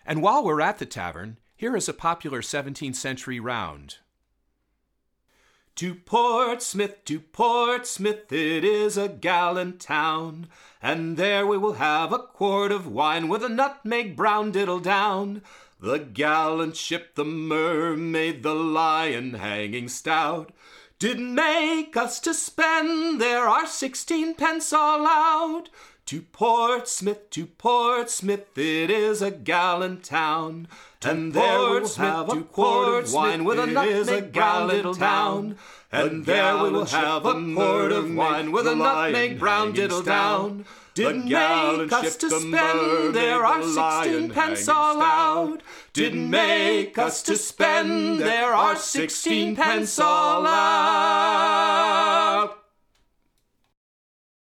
And while we're at the tavern, here is a popular 17th century round. To Portsmouth, it is a gallant town, and there we will have a quart of wine with a nutmeg brown diddle down. The gallant ship, the Mermaid, the Lion hanging stout, did make us to spend there our 16 pence all out. To Portsmouth, it is a gallant town, and there we will have a quart of wine with a nutmeg brown diddle down. And there we will have a quart of wine with a nutmeg brown diddle down. Did make us to spend there our 16 pence all out. Did make us to spend there our 16 pence all out.